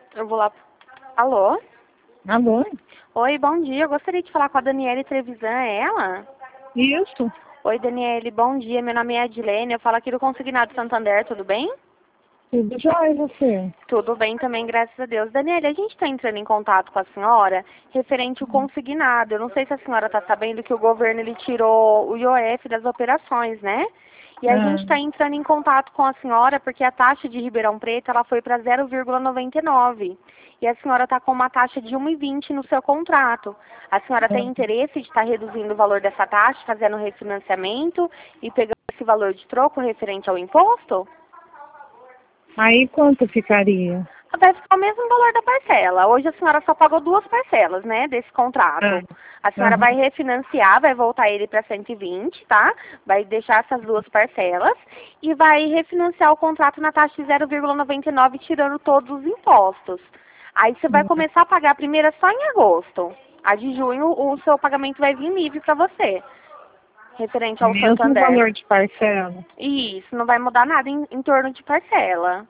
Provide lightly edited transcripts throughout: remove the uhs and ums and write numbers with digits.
Eu vou lá. Alô? Alô? Oi, bom dia. Eu gostaria de falar com a Daniele Trevisan, é ela? Isso. Oi, Daniele, bom dia. Meu nome é Adilene. Eu falo aqui do Consignado Santander, tudo bem? Tudo jóia, você? Tudo bem também, graças a Deus. Daniele, a gente está entrando em contato com a senhora referente ao consignado. Eu não sei se a senhora está sabendo que o governo ele tirou o IOF das operações, né? E a gente está entrando em contato com a senhora porque a taxa de Ribeirão Preto ela foi para 0,99. E a senhora está com uma taxa de 1,20 no seu contrato. A senhora tem interesse de estar reduzindo o valor dessa taxa, fazendo refinanciamento e pegando esse valor de troco referente ao imposto? Aí quanto ficaria? Vai ficar o mesmo valor da parcela. Hoje a senhora só pagou 2 parcelas, né, desse contrato. A senhora vai refinanciar, vai voltar ele para 120, tá? Vai deixar essas 2 parcelas e vai refinanciar o contrato na taxa de 0,99, tirando todos os impostos. Aí você vai começar a pagar a primeira só em agosto. A de junho, o seu pagamento vai vir livre para você, referente ao Mesmo Santander. valor de parcela? Isso, não vai mudar nada em torno de parcela.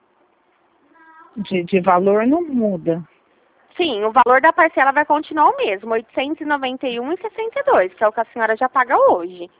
De valor não muda. Sim, o valor da parcela vai continuar o mesmo, R$ 891,62, que é o que a senhora já paga hoje.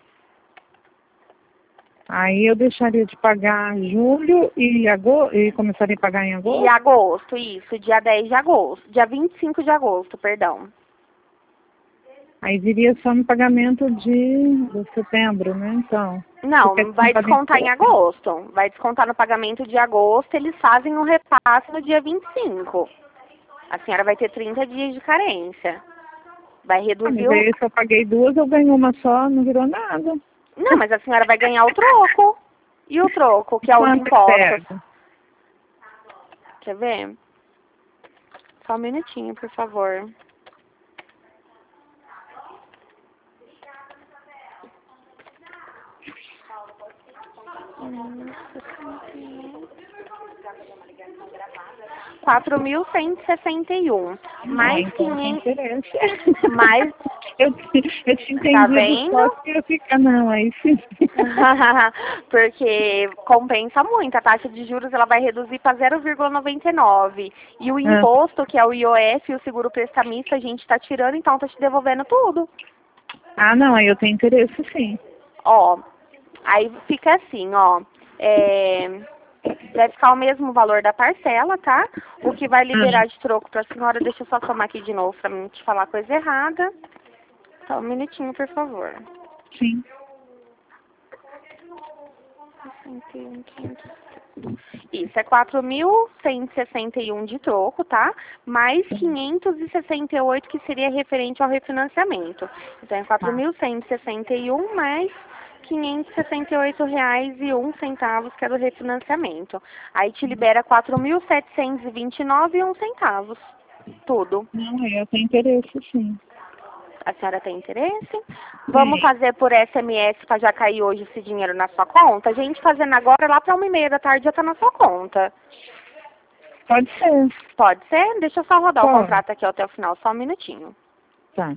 Aí eu deixaria de pagar julho e começaria a pagar em agosto? E agosto, isso, dia 10 de agosto, dia 25 de agosto, perdão. Aí viria só no pagamento de setembro, né? Então. Não, Porque vai tá descontar em agosto. Vai descontar no pagamento de agosto, eles fazem um repasse no dia 25. A senhora vai ter 30 dias de carência. Vai reduzir Mas o... aí se eu paguei 2, eu ganhei uma só, não virou nada. Não, mas a senhora vai ganhar o troco. E o troco, que é os Quanto eu impostos. pego? Quer ver? Só um minutinho, por favor. R$ 4.161. Mais Então tem 500. interesse. Mais. Eu te Tá entendi vendo? só que eu fico, não, aí sim. Porque compensa muito. A taxa de juros ela vai reduzir para 0,99. E o imposto, que é o IOF e o seguro prestamista, a gente está tirando, então está te devolvendo tudo. Ah, não, aí eu tenho interesse sim. Ó, aí fica assim, ó. Vai ficar o mesmo valor da parcela, tá? O que vai liberar de troco para a senhora, deixa eu só somar aqui de novo para não te falar coisa errada. Só um minutinho, por favor. Sim. Isso, é 4.161 de troco, tá? Mais 568 que seria referente ao refinanciamento. Então, é 4.161 mais R$ 568,01, que é do refinanciamento. Aí te libera 4.729,01. Tudo. Não, aí eu tenho interesse sim. A senhora tem interesse? Vamos fazer por SMS para já cair hoje esse dinheiro na sua conta? A gente fazendo agora, lá para 1h30 da tarde já tá na sua conta. Pode ser. Pode ser? Deixa eu só rodar o Pode. contrato aqui até o final, só um minutinho. Tá.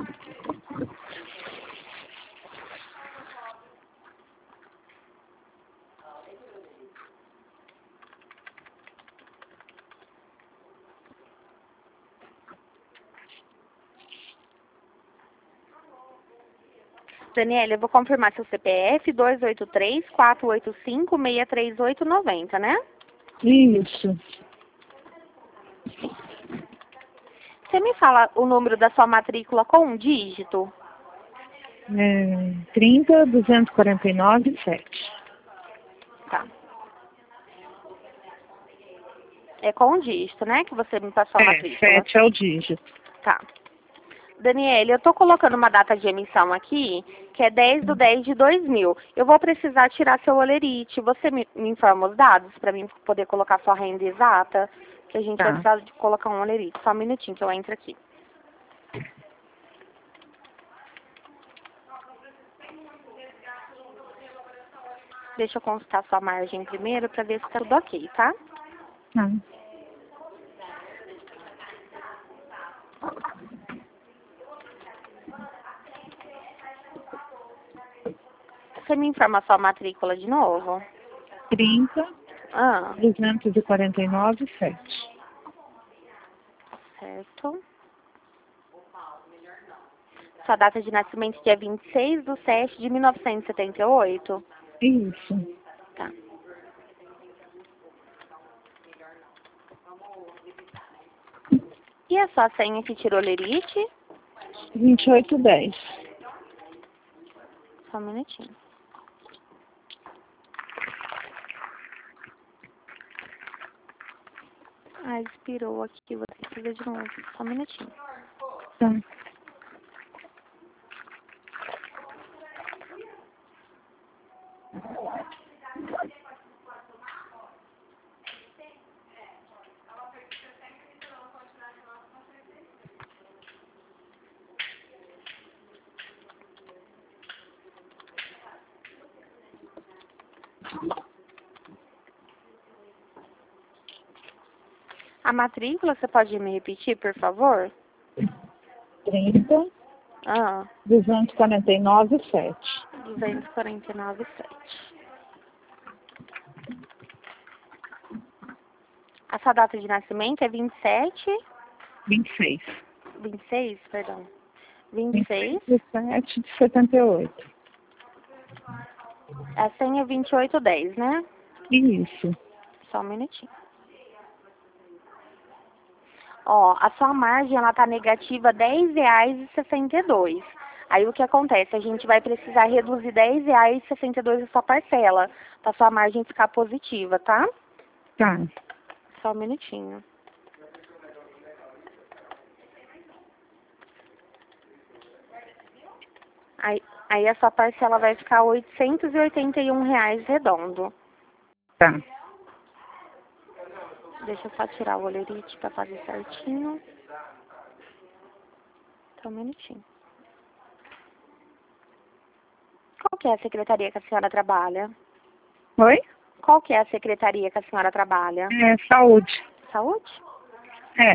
Daniela, eu vou confirmar seu CPF, 283-485-63890, né? Isso. Você me fala o número da sua matrícula com um dígito? 30.249,7. Tá. É com um dígito, né? Que você me passou a matrícula. 7 é o dígito. Tá. Daniele, eu tô colocando uma data de emissão aqui, que é 10/10/2000. Eu vou precisar tirar seu olerite. Você me informa os dados para mim poder colocar sua renda exata? Que a gente vai precisar de colocar um olerite. Só um minutinho que eu entro aqui. Deixa eu consultar sua margem primeiro para ver se tá tudo ok, tá? Você me informa a sua matrícula de novo? 30, Ah, 249,7. Certo. Sua data de nascimento dia 26/7/1978? Isso. Tá. E a sua senha que tirou lerite? 2810. Só um minutinho. Ah, expirou aqui, vou ter que fazer de novo. Só um minutinho. Tá. A matrícula, você pode me repetir, por favor? 30, Ah, 249, 7. 249,7. A sua data de nascimento é 26. 26, perdão. 26. 27 de 78. A senha é 2810, né? Isso. Só um minutinho. Ó, a sua margem, ela tá negativa R$10,62. Aí o que acontece? A gente vai precisar reduzir R$10,62 a sua parcela, pra sua margem ficar positiva, tá? Tá. Só um minutinho. Aí a sua parcela vai ficar R$881 redondo. Tá. Deixa eu só tirar o olerite pra fazer certinho. Só um minutinho. Qual que é a secretaria que a senhora trabalha? Oi? Qual que é a secretaria que a senhora trabalha? Saúde. Saúde? É.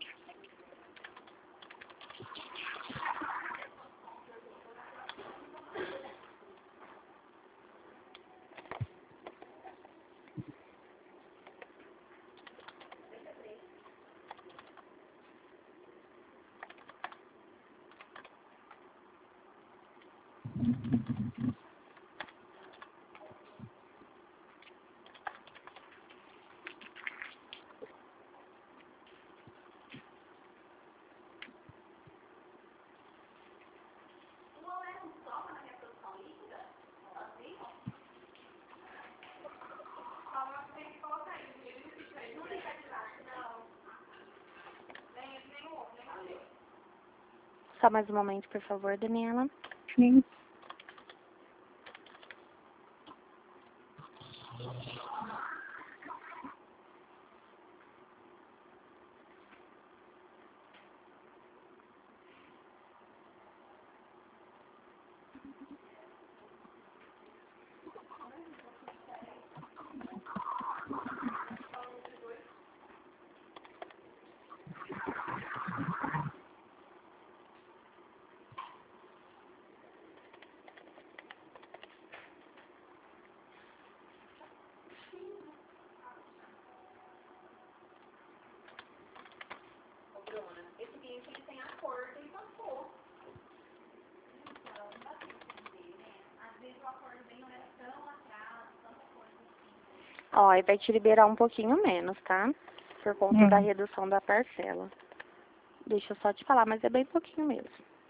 Só mais um momento, por favor, Daniela. Sim. Ó, aí vai te liberar um pouquinho menos, tá? Por conta da redução da parcela. Deixa eu só te falar, mas é bem pouquinho mesmo.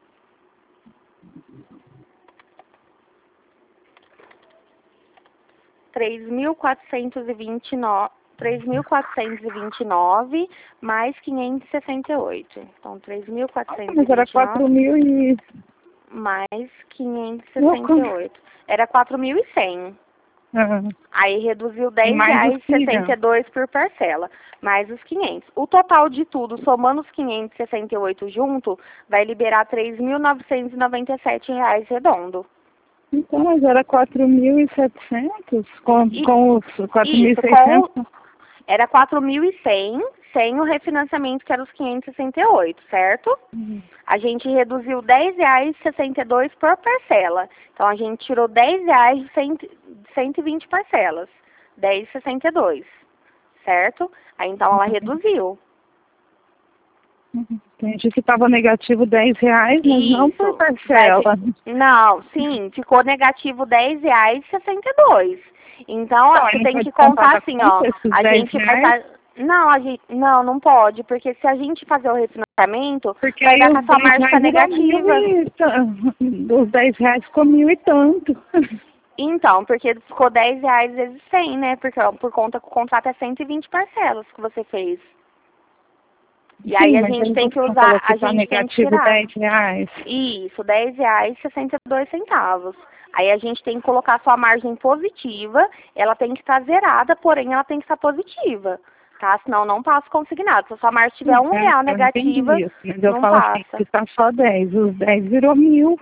R$3.429 mais 568. Então, Mas era 3.429 4.000 e... mais 568. Era 4.100. Aí reduziu R$10,62 por parcela, mais os 500. O total de tudo, somando os 568 junto, vai liberar R$3.997 redondo. Então, mas era 4.700 com os 4.600? Era 4.100, sem o refinanciamento, que era os 568, certo? A gente reduziu R$10,62 por parcela. Então, a gente tirou R$10 de 120 parcelas. R$10,62, certo? Aí, então, ela reduziu. Entendi que estava negativo R$10, mas não por parcela. Não, sim, ficou negativo R$10,62. Então, você tem que contar assim, ó. A gente vai estar... Não, não pode, porque se a gente fazer o refinanciamento, porque vai aí dar que a sua margem está negativa. Os R$10 ficou 1.000 e tanto. Então, porque ficou R$10 vezes 100, né? Porque por conta que o contrato é 120 parcelas que você fez. E sim, aí a gente tem que usar, a gente tem que tirar. R$10. Isso, R$10,62. Aí a gente tem que colocar a sua margem positiva, ela tem que estar zerada, porém ela tem que estar positiva, tá? Senão não passa consignado. Se a sua margem tiver R$1 negativa, isso, mas eu não falo passa. Assim, que tá só 10, os 10 virou 1.000.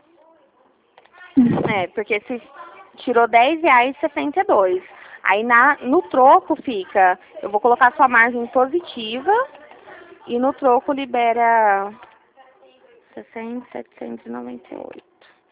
Porque se tirou R$10,62. Aí no troco fica, eu vou colocar a sua margem positiva e no troco libera 60.798.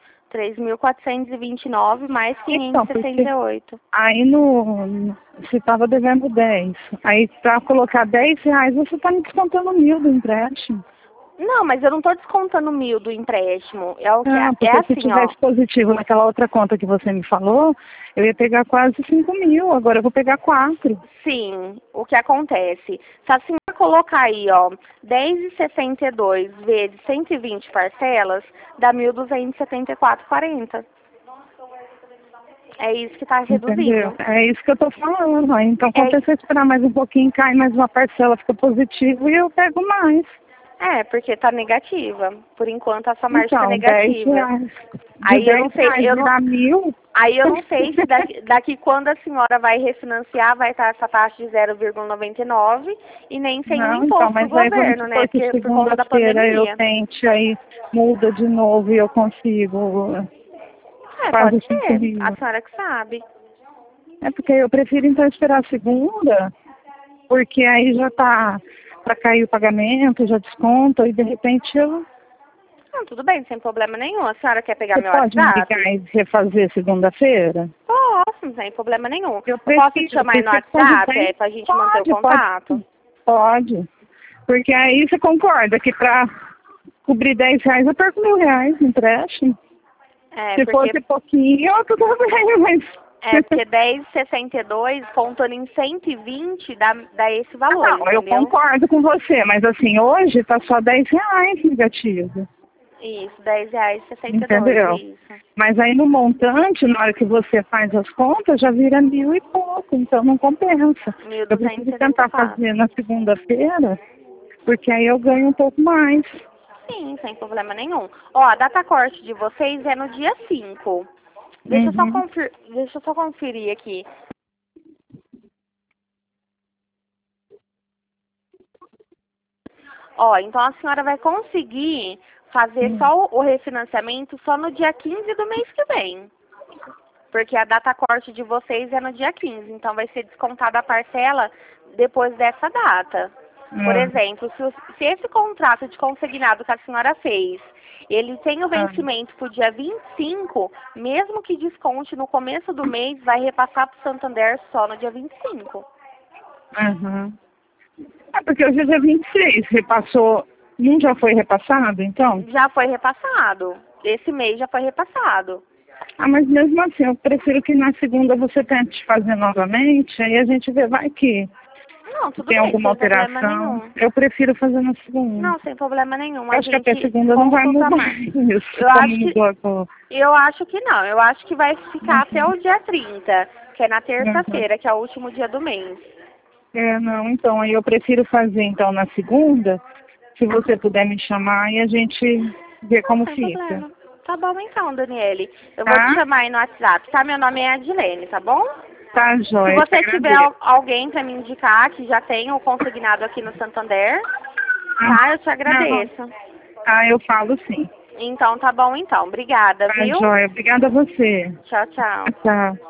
3.429 mais 568. Então, aí você estava devendo 10. Aí para colocar R$10, você está me descontando 1.000 do empréstimo. Não, mas eu não estou descontando 1.000 do empréstimo. É o que porque é se assim, tivesse positivo naquela outra conta que você me falou, eu ia pegar quase 5.000. Agora eu vou pegar 4. Sim, o que acontece? Se a senhora colocar aí, ó, 10,62 vezes 120 parcelas, dá 1.274,40. É isso que está reduzindo. Entendeu? É isso que eu estou falando. Então, quando você esperar mais um pouquinho, cai mais uma parcela, fica positivo e eu pego mais. Porque tá negativa. Por enquanto a sua margem tá Então, negativa. R$10. Aí eu não sei, virar 1.000. Aí eu não sei se daqui quando a senhora vai refinanciar vai estar essa taxa de 0,99 e nem sem o imposto do governo, né? Porque por conta da pandemia. Eu tente, aí muda de novo e eu consigo. Pode ser. A senhora que sabe. Porque eu prefiro então esperar a segunda, porque aí já tá para cair o pagamento, já desconta e de repente eu... Não, tudo bem, sem problema nenhum. A senhora quer pegar meu WhatsApp? Você pode me ligar e refazer segunda-feira? Posso, não tem problema nenhum. Eu posso te chamar aí no WhatsApp pra gente manter o contato? Pode. Porque aí você concorda que para cobrir R$10 eu perco R$1.000 no empréstimo. Se fosse pouquinho, tudo bem, mas... porque 10,62 contando em 120 dá esse valor, não, eu concordo com você, mas assim, hoje tá só R$10 negativo. Isso, R$10,62. Entendeu? Isso. Mas aí no montante, na hora que você faz as contas, já vira 1.000 e pouco, então não compensa. Eu preciso tentar fazer na segunda-feira, porque aí eu ganho um pouco mais. Sim, sem problema nenhum. Ó, a data corte de vocês é no dia 5. Deixa eu só conferir aqui. Ó, então a senhora vai conseguir fazer só o refinanciamento só no dia 15 do mês que vem. Porque a data corte de vocês é no dia 15, então vai ser descontada a parcela depois dessa data. Por exemplo, se esse contrato de consignado que a senhora fez, ele tem o vencimento para o dia 25, mesmo que desconte no começo do mês, vai repassar para o Santander só no dia 25. Porque hoje é dia 26, repassou, não já foi repassado, então? Já foi repassado. Esse mês já foi repassado. Mas mesmo assim, eu prefiro que na segunda você tente fazer novamente, aí a gente vê, vai que não, tudo tem bem, alguma alteração. Eu prefiro fazer na segunda. Não, sem problema nenhum. Acho que até segunda não vai mudar isso. Eu acho que não. Eu acho que vai ficar até o dia 30, que é na terça-feira, que é o último dia do mês. Não, então, aí eu prefiro fazer então na segunda, se você puder me chamar e a gente vê como fica. Problema. Tá bom então, Daniele. Eu vou te chamar aí no WhatsApp, tá? Meu nome é Adilene, tá bom? Tá, joia. Se você tiver alguém para me indicar que já tem o consignado aqui no Santander, tá? Eu te agradeço. Eu falo sim. Então, tá bom então. Obrigada, viu? Tá, joia. Obrigada a você. Tchau, tchau. Tchau.